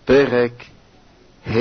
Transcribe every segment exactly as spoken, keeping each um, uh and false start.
פרק ה'.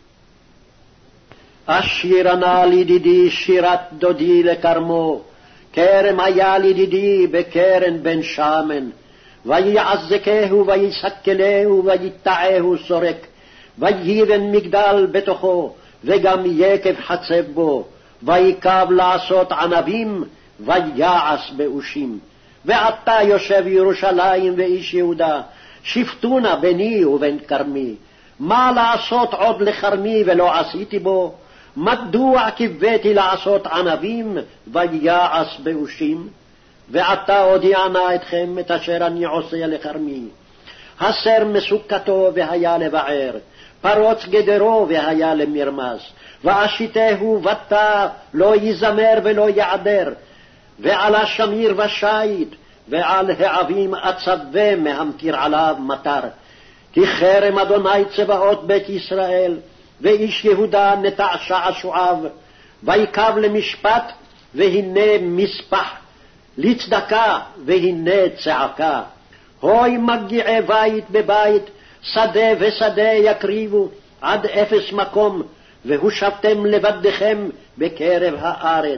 אשיר נא לידידי שירת דודי לכרמו, כרם היה לידידי בקרן בן שמן, ויעזקהו ויסקלהו ויטעהו סורק, ויבן מגדל בתוכו, וגם יקב חצב בו, ויקב לעשות ענבים, ויעש באושים. ועתה יושב ירושלים ואיש יהודה, שפטונה ביני ובין כרמי. מה לעשות עוד לכרמי ולא עשיתי בו? מדוע קיוויתי לעשות ענבים ויעש באושים? ועתה הודיע נא אתכם את אשר אני עושה לכרמי. הסר מסוכתו והיה לבער, פרוץ גדרו והיה למרמס, ואשיתהו בתא לא יזמר ולא יעדר, ועל השמיר ושית, ועל העבים אצווה מהמטיר עליו מטר. כי חרם אדוני צבאות בית ישראל, ואיש יהודה נטע שעשועיו, ויקב למשפט, והנה מספח, לצדקה, והנה צעקה. הוי מגיעי בית בבית, שדה ושדה יקריבו, עד אפס מקום, והושבתם לבדכם בקרב הארץ.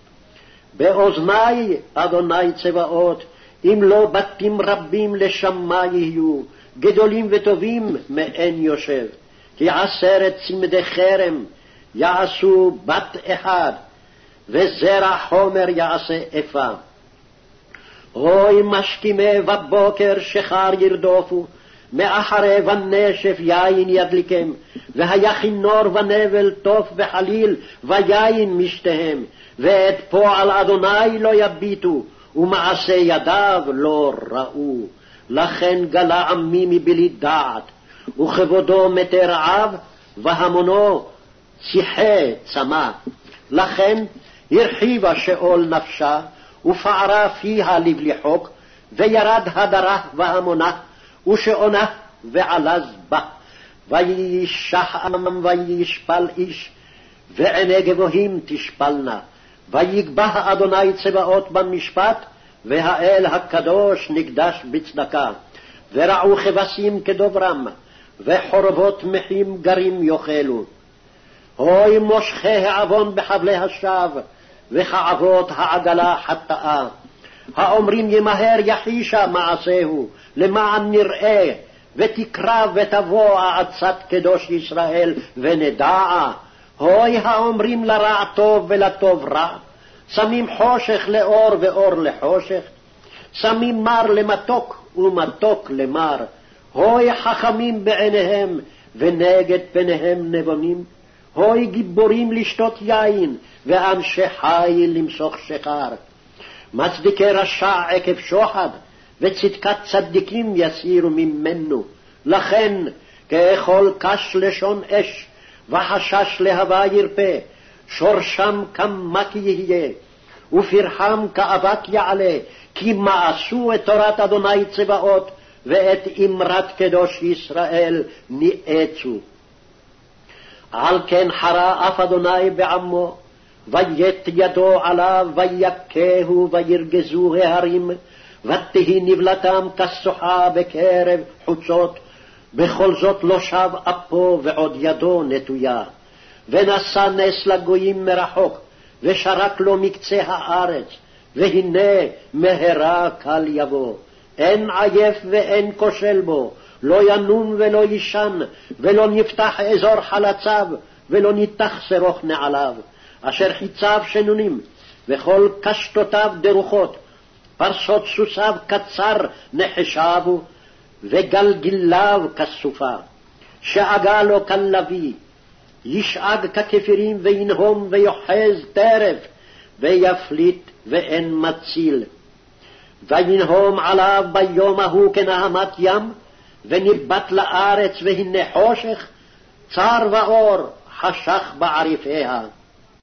באוזני אדוני צבאות, אם לא בתים רבים לשמה יהיו, גדולים וטובים מאין יושב. כי עשרת צמדי חרם יעשו בת אחד, וזרע חומר יעשה אפה. אוי משכימי בבוקר שחר ירדופו, מאחרי ונשף יין ידליקם, והיה כינור ונבל טוף וחליל ויין משתיהם, ואת פועל אדוני לא יביטו, ומעשה ידיו לא ראו. לכן גלה עמי מבלי דעת, וכבודו מתי רעב, והמונו שיחי צמא. לכן הרחיבה שאול נפשה, ופערה פיה לבלי חוק, וירד הדרה והמונה, ושעונה ועלז בה. וישח עמם וישפל איש, ועיני גבוהים תשפלנה. ויגבה אדוני צבאות במשפט, והאל הקדוש נקדש בצדקה. ורעו כבשים כדוברם, וחורבות מחים גרים יאכלו. הוי מושכי העוון בחבלי השווא, וכעבות העגלה חטאה. האומרים ימהר יחישה מעשהו, למען נראה, ותקרב ותבוא עצת קדוש ישראל ונדעה. הוי האומרים לרע טוב ולטוב רע, שמים חושך לאור ואור לחושך, שמים מר למתוק ומתוק למר. הוי חכמים בעיניהם ונגד פניהם נבונים. הוי גיבורים לשתות יין ואנשי חיל למסוך שחר. מצדיקי רשע עקב שוחד, וצדקת צדיקים יסירו ממנו. לכן כאכול קש לשון אש, וחשש להבה ירפה. שורשם כמק יהיה, ופרחם כאבק יעלה, כי מאסו את תורת אדוני צבאות, ואת אמרת קדוש ישראל ניאצו. על כן חרה אף אדוני בעמו, וית ידו עליו, ויכהו וירגזו ההרים, ותהי נבלתם כסוחה בקרב חוצות. בכל זאת לא שב אפו ועוד ידו נטויה. ונשא נס לגויים מרחוק, ושרק לו מקצה הארץ, והנה מהרה קל יבוא. אין עייף ואין כושל בו, לא ינום ולא ישן, ולא נפתח אזור חלציו, ולא ניתח שרוך נעליו. אשר חיציו שנונים, וכל קשתותיו דרוכות, פרסות סוסיו קצר נחשבו, וגלגליו כסופה. שאגה לו כלביא, ישאג ככפירים וינהום ויוחז טרף, ויפליט ואין מציל. וינהום עליו ביום ההוא כנהמת ים, וניבט לארץ והנה חושך, צר ואור חשך בעריפיה.